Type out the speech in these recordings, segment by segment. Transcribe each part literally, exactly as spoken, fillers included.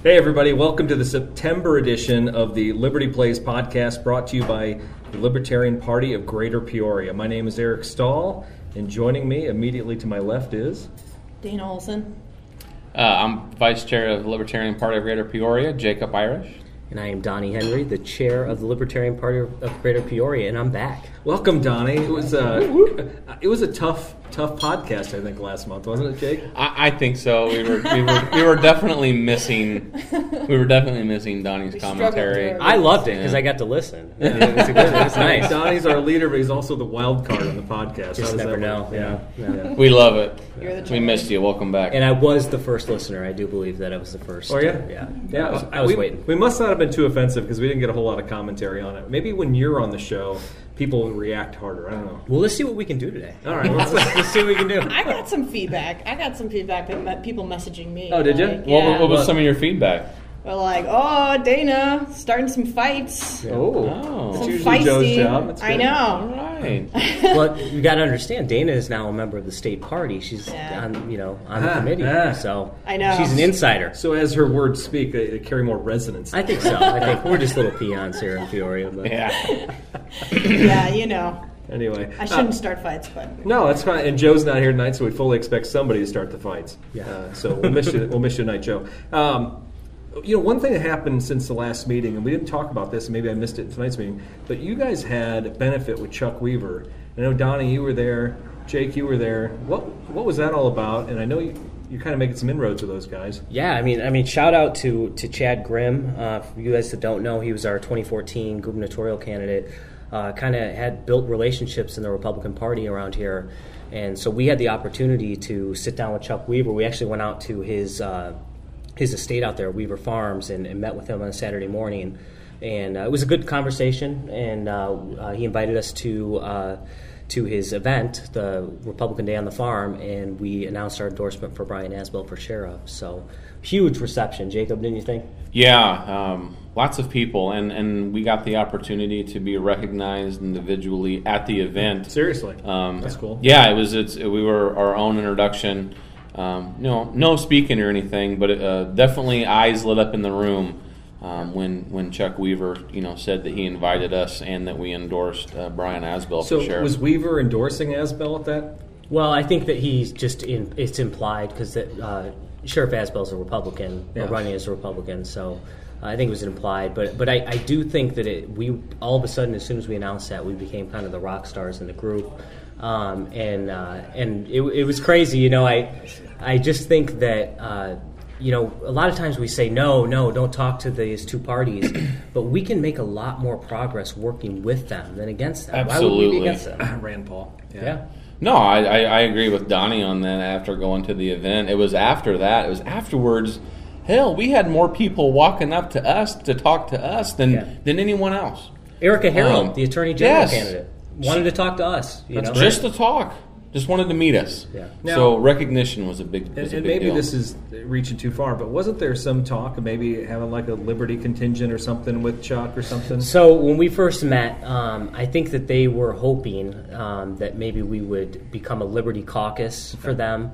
Hey everybody, welcome to the September edition of the Liberty Plays podcast, brought to you by the Libertarian Party of Greater Peoria. My name is Eric Stahl, and joining me immediately to my left is... Dana Olson. Uh, I'm Vice Chair of the Libertarian Party of Greater Peoria, Jacob Irish. And I am Donnie Henry, the Chair of the Libertarian Party of Greater Peoria, and I'm back. Welcome, Donnie. It was uh, it was a tough, tough podcast, I think, last month, wasn't it, Jake? I, I think so. We were we were we were definitely missing. We were definitely missing Donnie's We commentary. struggled I loved it because Yeah. I got to listen. It was, a good, it was nice. Donnie's our leader, but he's also the wild card on the podcast. How Just does never that know. work? Yeah. yeah. We love it. You're the We champ. missed you. Welcome back. And I was the first listener. I do believe that I was the first. Oh, yeah? Yeah. Yeah, I was, I was we, waiting. We must not have been too offensive because we didn't get a whole lot of commentary on it. Maybe when you're on the show, people react harder. I don't know. Well, let's see what we can do today. All right, let's, Let's see what we can do. I got some feedback. I got some feedback that met people messaging me. Oh, did you? Like, what, yeah. what was some of your feedback? We're like, oh, Dana, starting some fights. Oh, Oh. it's Some usually feisty. Joe's job. That's I good. All know. right. Well, you got to understand, Dana is now a member of the state party. She's Yeah. on, you know, on the Ah, committee, ah. so I know. she's an insider. So as her words speak, they, they carry more resonance. I think so. I think we're just little peons here in Peoria. But. Yeah. Yeah, you know. Anyway, I shouldn't start fights, but No, that's fine. And Joe's not here tonight, so we fully expect somebody to start the fights. Yeah. Uh, so we'll miss you. We'll miss you tonight, Joe. Um, you know, one thing that happened since the last meeting, and we didn't talk about this, and maybe I missed it in tonight's meeting, but you guys had a benefit with Chuck Weaver. I know, Donnie, you were there. Jake, you were there. What What was that all about? And I know you, you're kind of making some inroads with those guys. Yeah, I mean, I mean, shout out to to Chad Grimm. Uh, for you guys that don't know, he was our twenty fourteen gubernatorial candidate. Uh, kind of had built relationships in the Republican Party around here, and so we had the opportunity to sit down with Chuck Weaver. We actually went out to his uh, his estate out there, Weaver Farms, and, and met with him on a Saturday morning, and uh, it was a good conversation. And uh, uh, he invited us to. Uh, to his event, the Republican Day on the Farm, and we announced our endorsement for Brian Asbell for sheriff. So, huge reception. Jacob, didn't you think? Yeah, um, lots of people, and, and we got the opportunity to be recognized individually at the event. Seriously. Um, That's cool. Yeah, it was. It's we were our own introduction. Um, you know, no speaking or anything, but uh, definitely eyes lit up in the room um, when when Chuck Weaver, you know, said that he invited us and that we endorsed uh, Brian Asbell So for sheriff. was Weaver endorsing Asbell at that? Well, I think that he's just in, it's implied because that uh, Sheriff Asbell's a Republican, Yeah. or running as a Republican, so uh, I think it was implied. But but I, I do think that it we all of a sudden, as soon as we announced that, we became kind of the rock stars in the group, um, and uh, and it, it was crazy. You know, I I just think that. Uh, You know, a lot of times we say, no, no, don't talk to these two parties, but we can make a lot more progress working with them than against them. Why would we Absolutely. be against them? Rand Paul. Yeah. No, I, I, I agree with Donnie on that after going to the event. It was after that. It was afterwards. Hell, we had more people walking up to us to talk to us than, Yeah. than anyone else. Erica Harold, Um, the Attorney General yes. candidate, wanted to talk to us. You That's know? great. Just to talk. Just wanted to meet us. Yeah. Now- so recognition was a big, And, was a and big maybe deal. this is reaching too far, but wasn't there some talk of maybe having like a Liberty contingent or something with Chuck or something? So when we first met, um, I think that they were hoping um, that maybe we would become a Liberty caucus for them.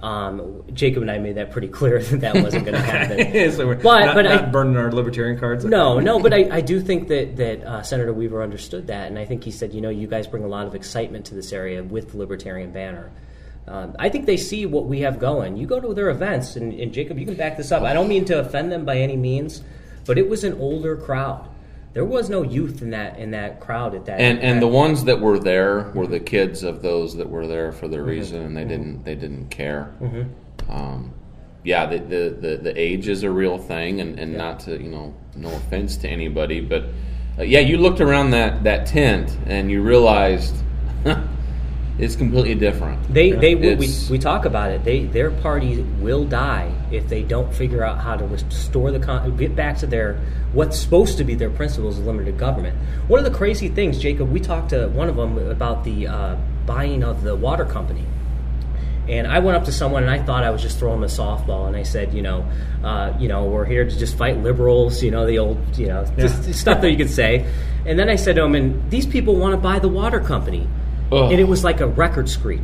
Um, Jacob and I made that pretty clear that that wasn't going to happen. so we're But- not, but I- not burning our libertarian cards. No, no, but I, I do think that, that uh, Senator Weaver understood that, and I think he said, you know, you guys bring a lot of excitement to this area with the Libertarian banner. Um, I think they see what we have going. You go to their events, and, and Jacob, you can back this up. I don't mean to offend them by any means, but it was an older crowd. There was no youth in that in that crowd at that. and and that- the ones that were there were the kids of those that were there for their reason, and they didn't they didn't care. Um, yeah, the, the the the age is a real thing, and, and not to you know no offense to anybody, but uh, yeah, you looked around that, that tent and you realized it's completely different. They they will, we It's- we talk about it. They their party will die if they don't figure out how to restore the con- get back to their what's supposed to be their principles of limited government. One of the crazy things, Jacob, we talked to one of them about the uh, buying of the water company. And I went up to someone and I thought I was just throwing them a softball, and I said, you know, uh, you know, we're here to just fight liberals, you know, the old, you know, Yeah. just stuff that you could say. And then I said to him, and these people want to buy the water company. Ugh. And it was like a record screeched.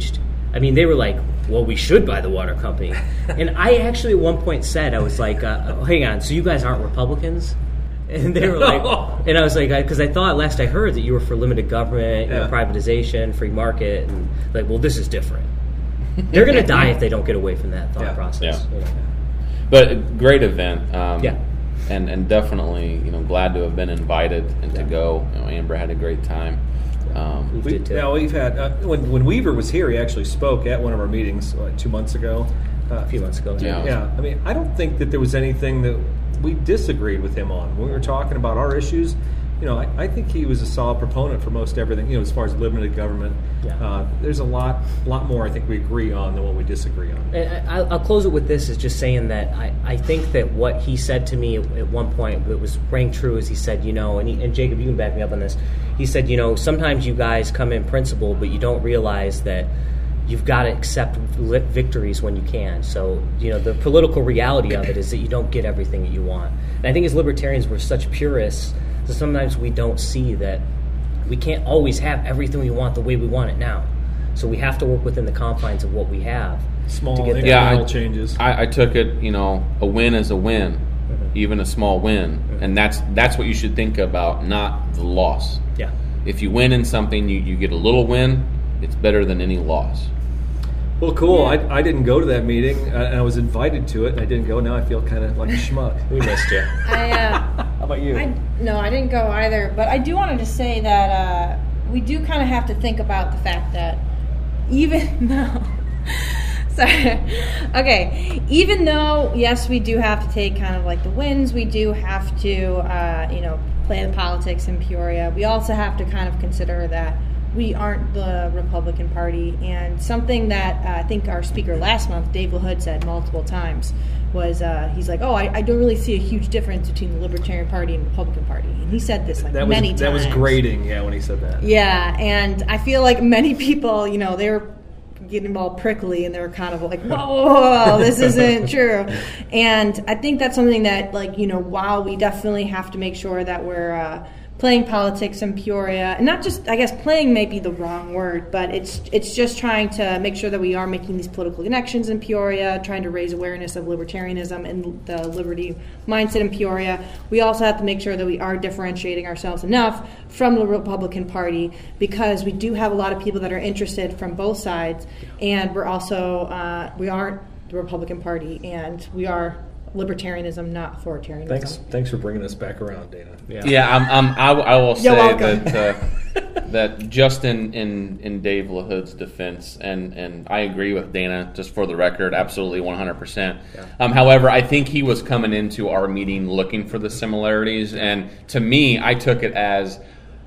I mean, they were like, well, we should buy the water company. And I actually at one point said, I was like, uh, oh, hang on, so you guys aren't Republicans? And they were like, and I was like, because I, I thought last I heard that you were for limited government, yeah. you know, privatization, free market, and like, well, this is different. They're going to die if they don't get away from that thought Yeah. process. Yeah. You know? But a great event. Um, Yeah. And, and definitely, you know, glad to have been invited and to Yeah. go. You know, Amber had a great time. Um, We, did too. yeah, we've had uh, when when Weaver was here, he actually spoke at one of our meetings uh, two months ago. Uh, A few months ago. Yeah. Yeah, I mean, I don't think that there was anything that we disagreed with him on when we were talking about our issues. You know, I, I think he was a solid proponent for most everything. You know, as far as limited government, Yeah. uh, there's a lot, lot more I think we agree on than what we disagree on. And I- I'll close it with this: is just saying that I, I think that what he said to me at one point, it was rang true, as he said, you know, and, he, and Jacob, you can back me up on this. He said, you know, sometimes you guys come in principle, but you don't realize that you've got to accept li- victories when you can. So, you know, the political reality of it is that you don't get everything that you want. And I think as libertarians, we're such purists that sometimes we don't see that we can't always have everything we want the way we want it now. So we have to work within the confines of what we have. Small to get there. Yeah, incremental I- changes. I, I took it, you know, a win is a win, Mm-hmm. even a small win, and that's that's what you should think about, not the loss. Yeah. If you win in something, you, you get a little win. It's better than any loss. Well, cool. I, I didn't go to that meeting, uh, and I was invited to it, and I didn't go. Now I feel kind of like a schmuck. We missed you. I, uh, How about you? I no, I didn't go either. But I do want to just say that uh, we do kind of have to think about the fact that even though, sorry, okay, even though yes, we do have to take kind of like the wins, we do have to uh, you know play the politics in Peoria. We also have to kind of consider that we aren't the Republican Party, and something that uh, I think our speaker last month, Dave LaHood, said multiple times was uh, he's like, oh, I, I don't really see a huge difference between the Libertarian Party and the Republican Party, and he said this like that was many that times. was grating. Yeah, when he said that. Yeah, and I feel like many people, you know, they were getting all prickly and they were kind of like, whoa, whoa, whoa, this isn't true. And I think that's something that, like, you know, while we definitely have to make sure that we're uh, playing politics in Peoria, and not just, I guess playing may be the wrong word, but it's it's just trying to make sure that we are making these political connections in Peoria, trying to raise awareness of libertarianism and the liberty mindset in Peoria. We also have to make sure that we are differentiating ourselves enough from the Republican Party, because we do have a lot of people that are interested from both sides, and we're also, uh, we aren't the Republican Party, and we are libertarianism, not authoritarianism. Thanks, thanks for bringing us back around, Dana. Yeah. Yeah, I'm, I'm, I, w- I will say You're welcome. that uh, that just in, in, in Dave LaHood's defense, and, and I agree with Dana, just for the record, absolutely one hundred percent. Yeah. Um, however, I think he was coming into our meeting looking for the similarities, and to me, I took it as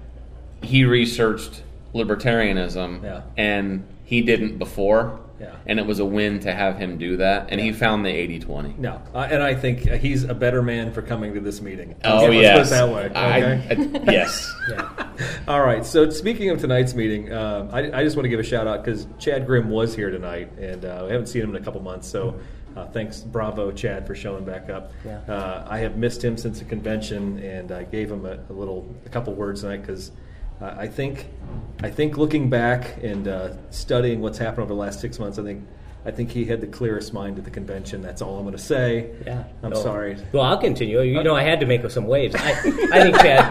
he researched libertarianism, Yeah. and he didn't before. Yeah. And it was a win to have him do that, and he found the eighty twenty. No, uh, and I think uh, he's a better man for coming to this meeting. Oh, Let's yes. put it that way. I- Okay? I- yes. Yeah. All right. So speaking of tonight's meeting, um, I, I just want to give a shout out because Chad Grimm was here tonight, and uh, we haven't seen him in a couple months. So uh, thanks, bravo, Chad, for showing back up. Yeah. Uh, I have missed him since the convention, and I gave him a, a little, a couple words tonight because uh, I think, I think looking back and uh, studying what's happened over the last six months, I think. I think he had the clearest mind at the convention. That's all I'm going to say. Yeah. I'm No. sorry. Well, I'll continue. You know, I had to make some waves. I, I think Chad.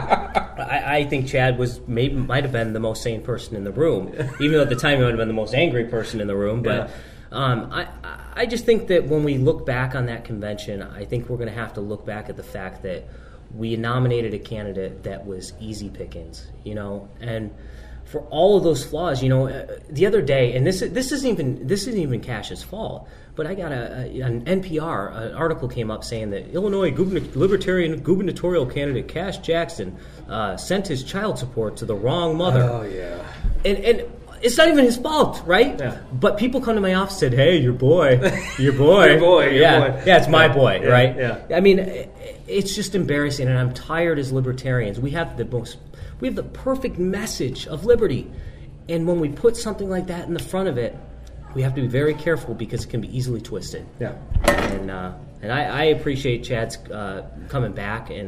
I, I think Chad was maybe might have been the most sane person in the room, even though at the time he might have been the most angry person in the room. But Yeah. um, I, I just think that when we look back on that convention, I think we're going to have to look back at the fact that we nominated a candidate that was easy pickings. You know, and. For all of those flaws, you know, uh, the other day, and this this isn't even this isn't even Cash's fault, but I got a, a an N P R an article came up saying that Illinois gubern- Libertarian gubernatorial candidate Cash Jackson uh, sent his child support to the wrong mother, Oh yeah. and and it's not even his fault, right? Yeah. But people come to my office and said, "Hey, your boy, your boy, Your boy, your yeah, boy." yeah, it's my Yeah, boy, yeah, right?" yeah. I mean, it- it's just embarrassing, and I'm tired as libertarians. We have the most. We have the perfect message of liberty. And when we put something like that in the front of it, we have to be very careful because it can be easily twisted. Yeah. And uh, and I, I appreciate Chad's uh, coming back and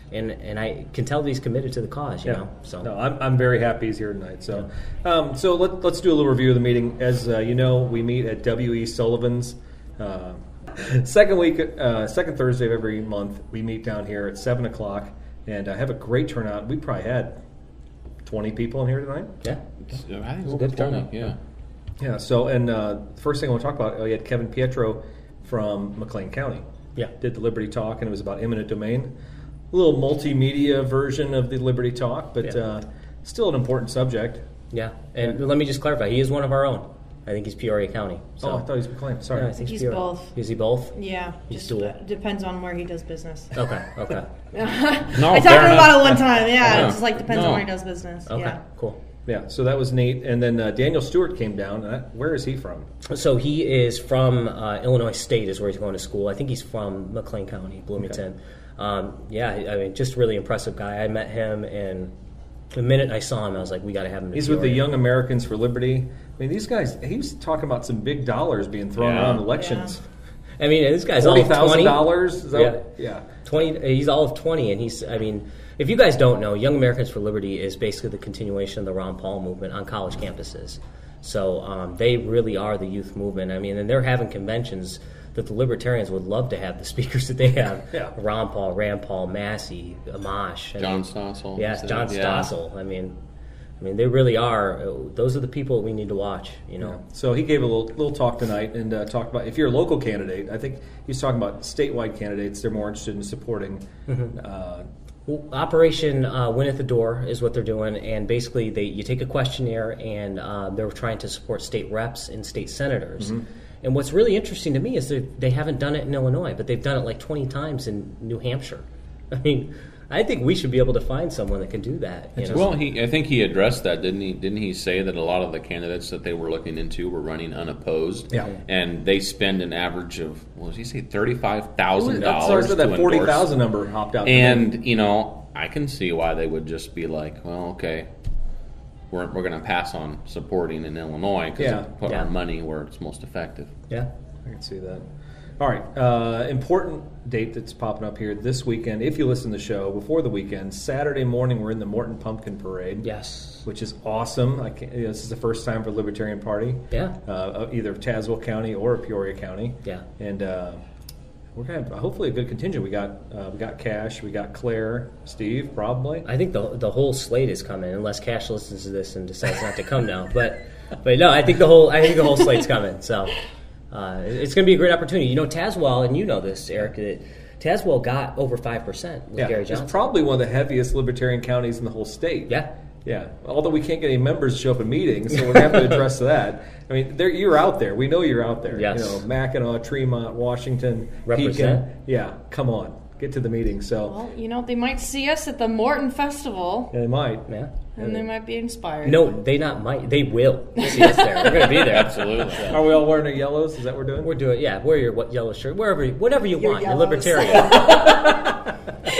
and and I can tell that he's committed to the cause. You know, so no, I'm I'm very happy he's here tonight. So, um, so let, let's do a little review of the meeting. As uh, you know, we meet at W E Sullivan's. Uh, second week, uh, second Thursday of every month, we meet down here at seven o'clock, and I uh, have a great turnout. We probably had twenty people in here tonight. Yeah, I think it's a good turnout. Yeah. Yeah. So, and uh, first thing I want to talk about, we had Kevin Pietro from McLean County. Yeah, did the Liberty Talk, and it was about eminent domain. A little multimedia version of the Liberty Talk, but yeah. uh, still an important subject. Yeah, and yeah. let me just clarify: he is one of our own. I think he's Peoria County. So. Oh, I thought he was McLean. Sorry, yeah, I think he's Peoria. both. Is he both? Yeah, he's just dual. Depends on where he does business. Okay, okay. No, I talked to him about it one time. Yeah, yeah. it just like depends no. on where he does business. Okay, yeah. cool. Yeah, so that was Nate, and then uh, Daniel Stewart came down. Uh, where is he from? So he is from uh, Illinois State, is where he's going to school. I think he's from McLean County, Bloomington. Okay. Um, yeah, I mean, just really impressive guy. I met him, and the minute I saw him, I was like, we got to have him. He's with the Young Americans for Liberty. I mean, these guys. He was talking about some big dollars being thrown yeah. around elections. Yeah. I mean, this guy's all forty of thousand twenty dollars. Yeah, yeah. Twenty. He's all of twenty, and he's. I mean. If you guys don't know, Young Americans for Liberty is basically the continuation of the Ron Paul movement on college campuses. So um, they really are the youth movement. I mean, and they're having conventions that the Libertarians would love to have the speakers that they have. Yeah. Ron Paul, Rand Paul, Massey, Amash. I John mean, Stossel. Yes, John yeah. Stossel. I mean, I mean, they really are. Those are the people we need to watch. You know. Yeah. So he gave a little little talk tonight and uh, talked about if you're a local candidate. I think he's talking about statewide candidates. They're more interested in supporting. Mm-hmm. Uh, Well, Operation uh, Win at the Door is what they're doing, and basically they you take a questionnaire and uh, they're trying to support state reps and state senators. Mm-hmm. And what's really interesting to me is that they haven't done it in Illinois, but they've done it like twenty times in New Hampshire. I mean, I think we should be able to find someone that can do that. You know? Well, he I think he addressed that, didn't he? Didn't he say that a lot of the candidates that they were looking into were running unopposed? Yeah. And they spend an average of, what did he say, thirty-five thousand dollars so I said to that forty endorse. thousand number hopped out. And, you know, I can see why they would just be like, well, okay, we're, we're going to pass on supporting in Illinois because Yeah. put Yeah. our money where it's most effective. Yeah. I can see that. All right, uh, important date that's popping up here this weekend. If you listen to the show before the weekend, Saturday morning we're in the Morton Pumpkin Parade. Yes. Which is awesome. I can't, you know, this is the first time for the Libertarian Party. Yeah. Uh, either Tazewell County or Peoria County. Yeah. And uh, we're gonna have hopefully a good contingent. We got uh, we got Cash, we got Claire, Steve, probably. I think the the whole slate is coming, unless Cash listens to this and decides not to come now. But but no, I think the whole I think the whole slate's coming. So. Uh, it's going to be a great opportunity. You know, Tazewell, and you know this, Eric, that Tazewell got over five percent with Yeah, Gary Johnson. it's probably one of the heaviest Libertarian counties in the whole state. Yeah. Yeah. Although we can't get any members to show up at meetings, so we're going to have to address that. I mean, there, you're out there. We know you're out there. Yes. You know, Mackinac, Tremont, Washington, Represent. Pekin. Yeah, come on. Get to the meeting. So Well, you know, they might see us at the Morton Festival, yeah, they might. Yeah. and they might be inspired. No, they not might. They will see us there. We're going to be there. Absolutely. Are we all wearing our yellows? Is that what we're doing? We're doing, yeah, wear your what yellow shirt, wherever, whatever you Your want. You're yellows. libertarian.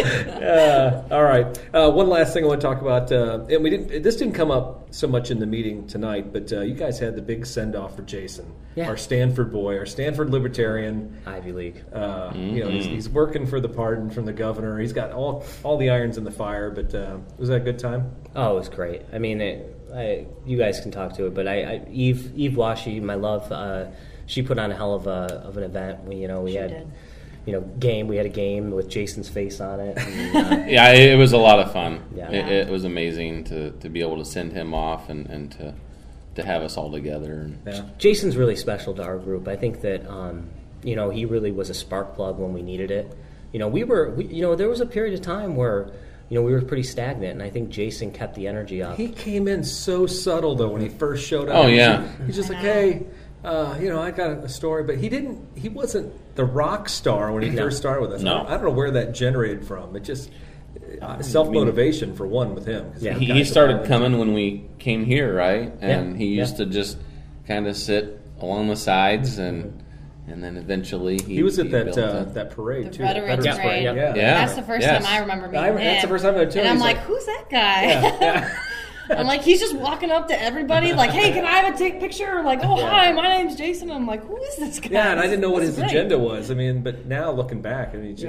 Uh, all right. Uh, one last thing I want to talk about, uh, and we didn't. This didn't come up so much in the meeting tonight, but uh, you guys had the big send off for Jason, Yeah. our Stanford boy, our Stanford Libertarian. Ivy League. Uh, You know, he's, he's working for the pardon from the governor. He's got all all the irons in the fire. But uh, was that a good time? Oh, it was great. I mean, it, I, you guys can talk to it, but I, I Eve Eve Washi, my love, uh, she put on a hell of a of an event. We, you know, we She had. did. You know, game. We had a game with Jason's face on it. And, uh, Yeah, it, it was a lot of fun. Yeah. It, it was amazing to, to be able to send him off and, and to to have us all together. Yeah. Jason's really special to our group. I think that um, you know he really was a spark plug when we needed it. You know, we were. We, you know, there was a period of time where you know we were pretty stagnant, and I think Jason kept the energy up. He came in so subtle though when he first showed up. Oh, He's yeah. just- he's just like, hey, uh, you know, I got a story, but he didn't. He wasn't the rock star when he No. first started with us. No. I, don't, I don't know where that generated from. It just self motivation for one with him. 'cause Yeah. the He, guy's he a started violent- coming when we came here, right? And Yeah, he used yeah. to just kind of sit along the sides, and and then eventually he He was at that built uh, it. that parade The too. that Veterans Veterans Parade. Yeah. Yeah. Yeah. That's the first Yes. time I remember meeting I- him. that's the first time I too. And I'm He's like, like- who's that guy? Yeah, yeah. I'm like, he's just walking up to everybody, like, hey, can I have a take picture? I'm like, oh, hi, my name's Jason. I'm like, who is this guy? Yeah, and I didn't know what This his is great. agenda was. I mean, but now looking back, I mean, just Yep.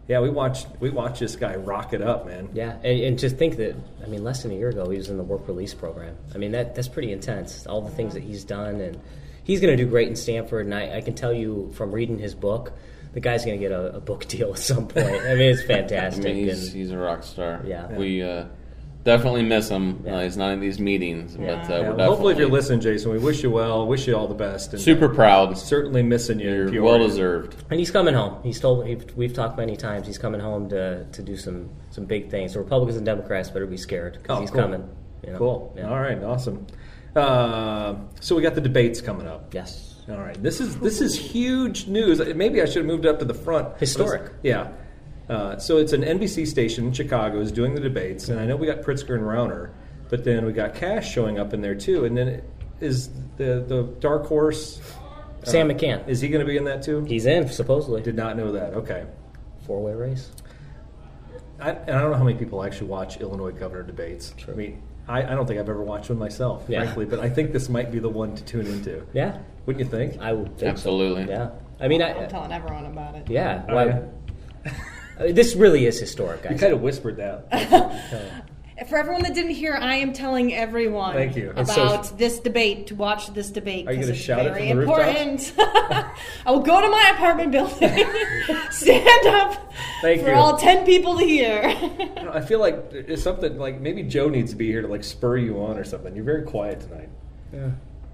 Yeah, we watched we watched this guy rock it up, man. Yeah, and, and just think that, I mean, less than a year ago, he was in the work release program. I mean, that that's pretty intense, all the things that he's done, and he's going to do great in Stanford, and I, I can tell you from reading his book, the guy's going to get a, a book deal at some point. I mean, it's fantastic. I mean, he's, and, he's a rock star. Yeah. We uh, definitely miss him. Yeah. Uh, he's not in these meetings, Yeah. but uh, Yeah, we're well, definitely hopefully, if you're listening, Jason, we wish you well. Wish you all the best. And super proud. certainly missing you. in You're Peoria. well deserved. and he's coming home. He's told we've, we've talked many times. He's coming home to, to do some, some big things. The Republicans and Democrats better be scared because Oh, he's cool. coming. You know? Cool. Yeah. All right. Awesome. Uh, so we got the debates coming up. Yes. All right. This is this is huge news. Maybe I should have moved up to the front. Historic. Yeah. Uh, so it's an N B C station in Chicago is doing the debates, and I know we got Pritzker and Rauner, but then we got Cash showing up in there too. And then is the the dark horse Sam uh, McCann. Is he going to be in that too? He's in, supposedly. Did not know that. Okay. Four-way race. I, and I don't know how many people actually watch Illinois governor debates. True. I mean, I, I don't think I've ever watched one myself, Yeah. frankly, but I think this might be the one to tune into. Yeah. Wouldn't you think? I would think Absolutely. so. Yeah. I mean, I, I'm telling everyone about it. yeah. Oh, Why, yeah. I mean, this really is historic, You guys. kind of whispered that. For everyone that didn't hear, I am telling everyone Thank you. And so- about this debate, to watch this debate. Are you 'cause gonna it's shout it very from the important. I will go to my apartment building, stand up Thank for you. all ten people to hear. I feel like it's something like maybe Joe needs to be here to like spur you on or something. You're very quiet tonight. Yeah.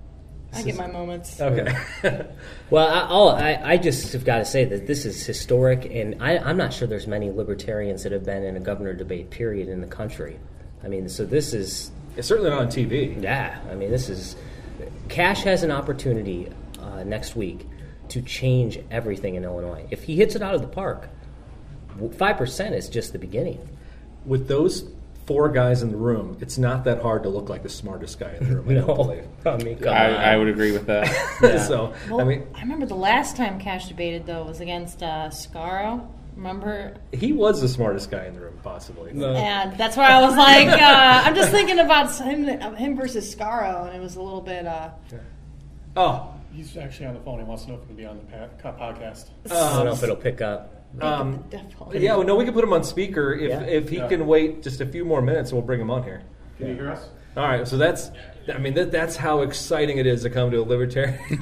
I get my moments. Okay. Well, I, I'll, I, I just have got to say that this is historic, and I, I'm not sure there's many libertarians that have been in a governor debate, period, in the country. I mean, so this is, It's certainly not on T V. yeah, I mean, this is, Cash has an opportunity uh, next week to change everything in Illinois. If he hits it out of the park, five percent is just the beginning. With those four guys in the room, it's not that hard to look like the smartest guy in the room. I don't believe. I mean, come on. I, I would agree with that. So Well, I mean, I remember the last time Cash debated, though, was against uh, Scaro. Remember? he was the smartest guy in the room, possibly. And that's where I was like, uh, I'm just thinking about him, him versus Scaro, and it was a little bit. Uh, Oh, He's actually on the phone. He wants to know if he can be on the pa- podcast. I don't know if it'll pick up. um, definitely. yeah. Well, no, we can put him on speaker if Yeah. if he Yeah. can wait just a few more minutes. We'll bring him on here. Can you hear us? All right, so that's, I mean, that, that's how exciting it is to come to a libertarian. you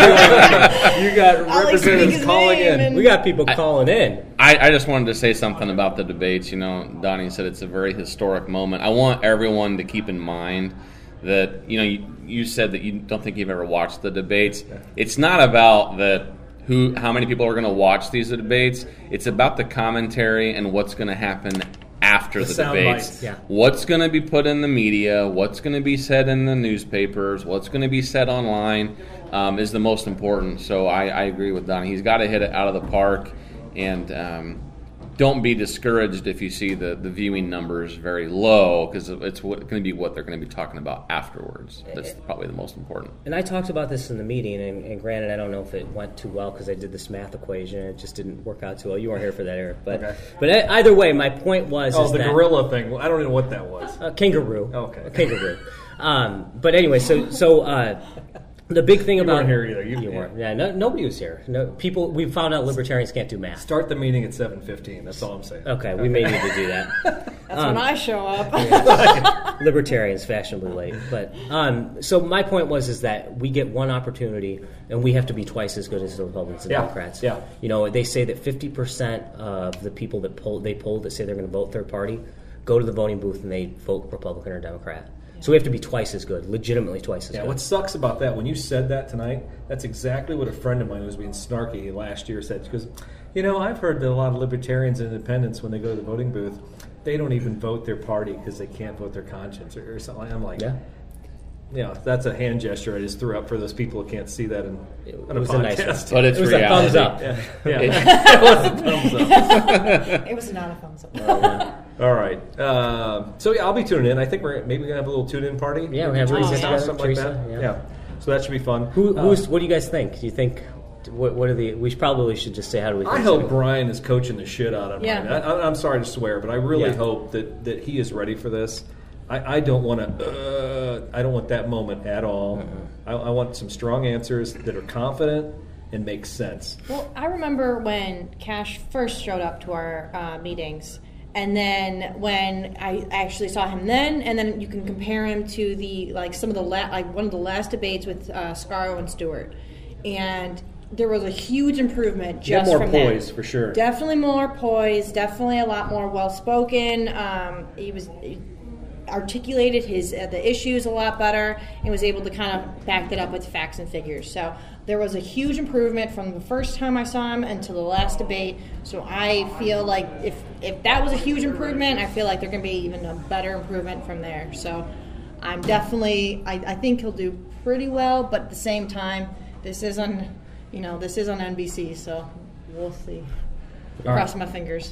got like representatives speaking his calling name in. and- We got people calling in. I, I just wanted to say something about the debates. You know, Donnie said it's a very historic moment. I want everyone to keep in mind that, you know, you, you said that you don't think you've ever watched the debates. It's not about that who, how many people are going to watch these debates. It's about the commentary and what's going to happen after The the, sound debates. bites. Yeah. What's going to be put in the media, what's going to be said in the newspapers, what's going to be said online um, is the most important. So I, I agree with Donnie. He's got to hit it out of the park, and um, don't be discouraged if you see the, the viewing numbers very low, because it's going to be what they're going to be talking about afterwards. That's probably the most important. And I talked about this in the meeting, and, and granted, I don't know if it went too well because I did this math equation and it just didn't work out too well. You weren't here for that, Eric. But Okay. but e- either way, my point was Oh, is the that gorilla thing. Well, I don't even know what that was. uh, kangaroo. Okay. A kangaroo. um, but anyway, so so uh, the big thing You about weren't here either. You- You yeah. weren't. Yeah, no, nobody was here. No people. We found out libertarians can't do math. Start the meeting at seven fifteen. That's all I'm saying. Okay, we may need to do that. That's when I show up. Libertarians fashionably late, but um, so my point was is that we get one opportunity and we have to be twice as good as the Republicans and Yeah, Democrats. yeah. You know, they say that fifty percent of the people that poll they polled that say they're going to vote third party go to the voting booth and they vote Republican or Democrat. So we have to be twice as good, legitimately twice as Yeah, good. what sucks about that, when you said that tonight, that's exactly what a friend of mine who was being snarky last year said. She goes, you know, I've heard that a lot of libertarians and independents, when they go to the voting booth, they don't even vote their party because they can't vote their conscience or, or something. I'm like, Yeah. you know, that's a hand gesture I just threw up for those people who can't see that in, It on a was a nice podcast. But it's It was reality. a thumbs up. yeah, yeah. It was a thumbs up. It was not a thumbs up. All right. Um, so yeah, I'll be tuning in. I think we're maybe gonna have a little tune-in party. Yeah, we have Teresa's Teresa house, together, something like Teresa, that. yeah. So that should be fun. Who, Uh, who's, what do you guys think? Do you think what, what are the? We should probably should just say how do we? I think hope so? Brian is coaching the shit out of Yeah. mine. I, I, I'm sorry to swear, but I really Yeah. hope that, that he is ready for this. I, I don't want to. Uh, I don't want that moment at all. I, I want some strong answers that are confident and makes sense. Well, I remember when Cash first showed up to our uh, meetings, and then when I actually saw him then, and then you can compare him to the like some of the la- like one of the last debates with uh, Scarro and Stewart, and there was a huge improvement just more from poise that. for sure. Definitely more poise. Definitely a lot more well spoken. Um, he was. He, articulated his uh, the issues a lot better and was able to kind of back that up with facts and figures. So there was a huge improvement from the first time I saw him until the last debate. So I feel like if if that was a huge improvement, I feel like there can be even a better improvement from there. So I'm definitely I, I think he'll do pretty well, but at the same time, this is on you know this is on N B C, so we'll see. Cross my fingers.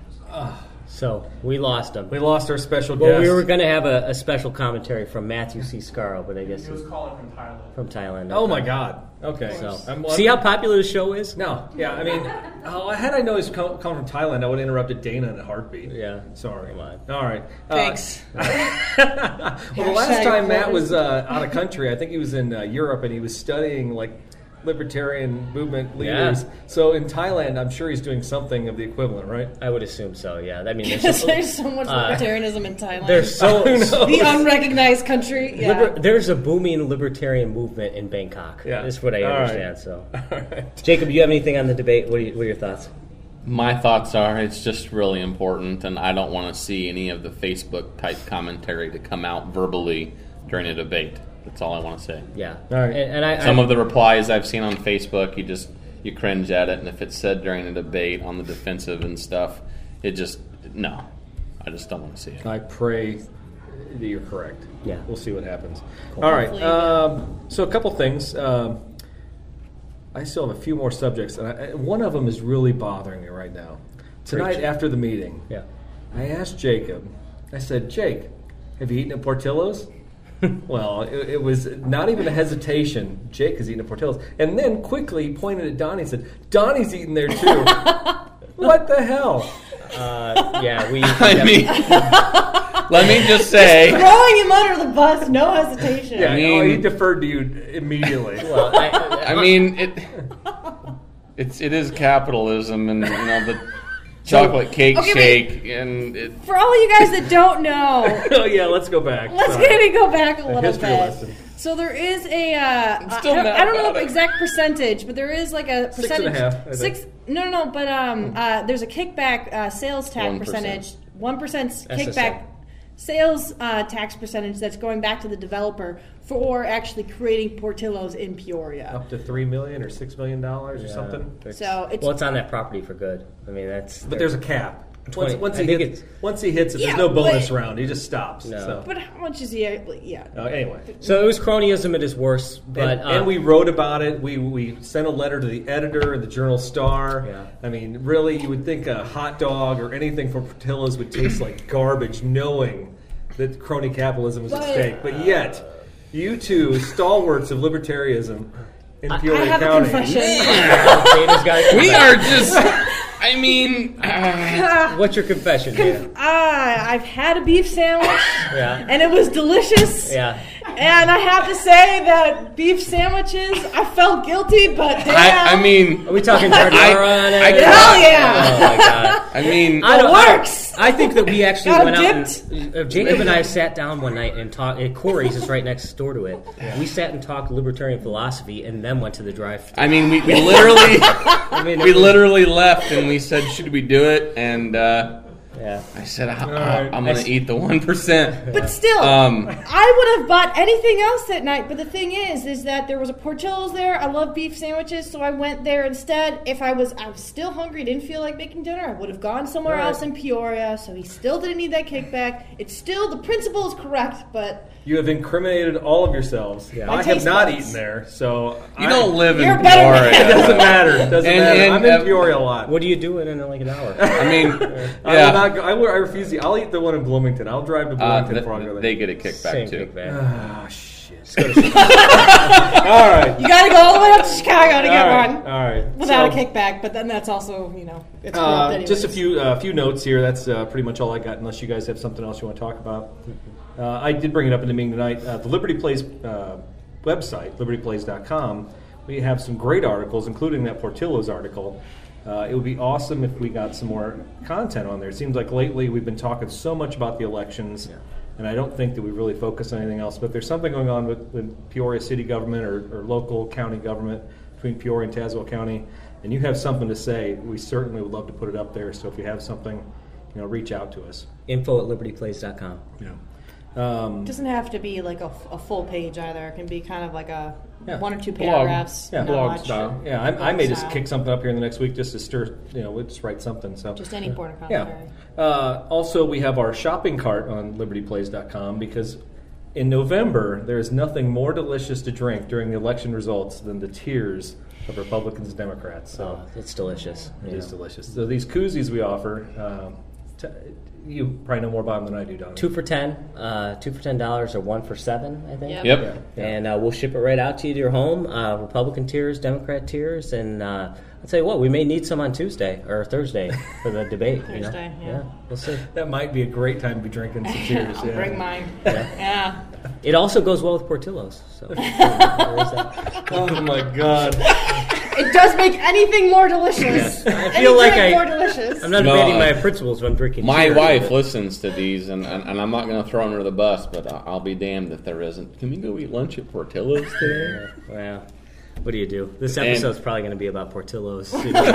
So we lost him. We lost our special Well, guest. we were going to have a, a special commentary from Matthew C. Scarro, but I guess He was calling from Thailand. from Thailand. Oh my God. Okay. So I'm- well, see how popular the show is? No. Yeah. I mean, oh, had I known he was coming from Thailand, I would have interrupted Dana in a heartbeat. Yeah. Sorry. Come on. All right. Uh, Thanks. well, the last Hashtag time Matt Florida. was uh, out of country, I think he was in uh, Europe, and he was studying like libertarian movement leaders. Yeah. So in Thailand, I'm sure he's doing something of the equivalent, right? I would assume so, yeah. I mean, Because there's, there's so much uh, libertarianism in Thailand. there's so the unrecognized country. Yeah. liber- there's a booming libertarian movement in Bangkok. Yeah. That's what I All right. understand. So, All right. Jacob, do you have anything on the debate? What are, you, what are your thoughts? My thoughts are it's just really important, and I don't want to see any of the Facebook type commentary to come out verbally during a debate. That's all I want to say. Yeah. All right. And, and I, Some I, of the replies I've seen on Facebook, you just you cringe at it, and if it's said during a debate on the defensive and stuff, it just no, I just don't want to see it. I pray that you're correct. Yeah. We'll see what happens. All right. Hopefully, Um, so a couple things. Um, I still have a few more subjects, and I, one of them is really bothering me right now. Tonight, Preach. after the meeting, yeah. I asked Jacob, I said, Jake, have you eaten at Portillo's? Well, it, it was not even a hesitation. Jake has eaten at Portillo's. And then quickly pointed at Donnie and said, Donnie's eating there too. What the hell? Uh, yeah, we. I mean, let me just say, Throwing him under the bus, no hesitation. Yeah, mean- oh, he deferred to you immediately. well, I, I, I mean it. It's it is capitalism, and you know the chocolate cake Okay, shake, and it, For all you guys that don't know, Oh, yeah, let's go back. let's Sorry. maybe go back a little history bit. lesson. So there is a, uh, I, still don't, mad I don't know about the it. exact percentage, but there is like a Six percentage. and a half, I think. Six, no, no, no, but um, uh, there's a kickback uh, sales tax One percent. percentage, one percent S S A. kickback sales uh, tax percentage that's going back to the developer for actually creating Portillo's in Peoria. Up to three million or six million dollars or Yeah. something. So it's well, it's on that property for good. I mean, that's. But there's a cap. Once, twenty once I he think hits, it's- once he hits it, Yeah, there's no bonus but- round. He just stops. No. So. But how much is he? Yeah. Uh, anyway, So it was cronyism at its worst, but and, uh, and we wrote about it. We we sent a letter to the editor of the Journal Star. Yeah. I mean, really, you would think a hot dog or anything from Portillo's would taste like garbage, knowing that crony capitalism was at But- stake. But yet, you two stalwarts of libertarianism in I Peoria have a County. confession. Dana's got we are just. I mean, uh, What's your confession, Dana? Ah, I've had a beef sandwich, Yeah. and it was delicious. Yeah. And I have to say that beef sandwiches, I felt guilty, but damn. I, I mean, Are we talking carbonara I- on it? I- hell yeah. Oh my god. I mean, I don't, It works. I, I think that we actually Got went out dipped. and uh, Jacob and I sat down one night and talked. At Corey's is right next door to it. We sat and talked libertarian philosophy, and then went to the drive. I mean, we, we literally, I mean, we literally left, and we said, "Should we do it?" And uh, yeah. I said, I, right. "I'm going to eat the one percent." But still, Um, I would have bought anything else that night. But the thing is, is that there was a Portillo's there. I love beef sandwiches, so I went there instead. If I was, I was still hungry, didn't feel like making dinner, I would have gone somewhere Right. else in Peoria. So he still didn't need that kickback. It's still the principle is correct, but You have incriminated all of yourselves. Yeah. I My have taste not buds. eaten there, so you I- don't live You're in a better man. It Peoria. doesn't matter. It doesn't And- matter. and, I'm in uh, Peoria a lot. What do you do in, in like an hour? I mean, I will yeah, not go. I, will, I refuse. To, I'll eat the one in Bloomington. I'll drive to uh, Bloomington th- before I go there. they get a kickback Same too. kickback. Ah, shit. All right. you got to go all the way up to Chicago to get All right. one All right. without So, a kickback. But then that's also, you know, it's Uh, corrupt just a anyways. few uh, few notes here. That's uh, pretty much all I got. Unless you guys have something else you want to talk about. Uh, I did bring it up in the meeting tonight. Uh, the Liberty Plays uh, website, liberty plays dot com, we have some great articles, including that Portillo's article. Uh, it would be awesome if we got some more content on there. It seems like lately we've been talking so much about the elections, yeah. and I don't think that we really focus on anything else. But there's something going on with, with Peoria city government or, or local county government between Peoria and Tazewell County, and you have something to say, we certainly would love to put it up there. So if you have something, you know, reach out to us. Info at liberty plays dot com. Yeah. Um, it doesn't have to be like a, a full page either. It can be kind of like a yeah. one or two Blog. paragraphs. Yeah, not blog much. style. Yeah, I, I Blog may just style. kick something up here in the next week just to stir, you know, we'll just write something. So Just any board of yeah. commentary. Uh, also, we have our shopping cart on liberty plays dot com because in November, there is nothing more delicious to drink during the election results than the tears of Republicans and Democrats. So Oh, it's delicious. it Yeah. is delicious. So these koozies we offer, um, t- you probably know more about them than I do, Don. Two for ten, uh, two for ten dollars, or one for seven, I think. Yep. Yep. Yeah, yeah. And uh, we'll ship it right out to you to your home. Uh, Republican tiers, Democrat tiers, and uh, I'll tell you what, we may need some on Tuesday or Thursday for the debate. you know? Thursday, yeah. yeah, we'll see. That might be a great time to be drinking some tears. I'll yeah. bring mine. Yeah. Yeah. It also goes well with Portillo's. So there is that. Oh my God. It does make anything more delicious. I feel like Anything I- more delicious. I'm not No, debating my uh, principles when I'm drinking. My cheer, wife but- listens to these, and, and, and I'm not going to throw her under the bus, but I- I'll be damned if there isn't. Can we go eat lunch at Portillo's today? Well, what do you do? This And- episode's probably going to be about Portillo's.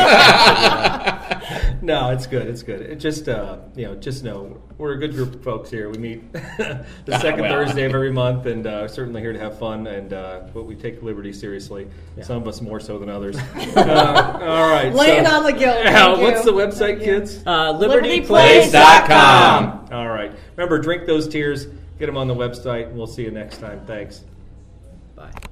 No, it's good. It's good. It just, uh, you know, just know we're a good group of folks here. We meet the second well. Thursday of every month, and uh, certainly here to have fun. And uh, but we take liberty seriously. Some of us more so than others. uh, all right, Laying so, on the guilt. Al, Thank what's you. the website, Thank you. kids? uh, liberty liberty plays plays dot com. All right. Remember, drink those tears. Get them on the website, and we'll see you next time. Thanks. Bye.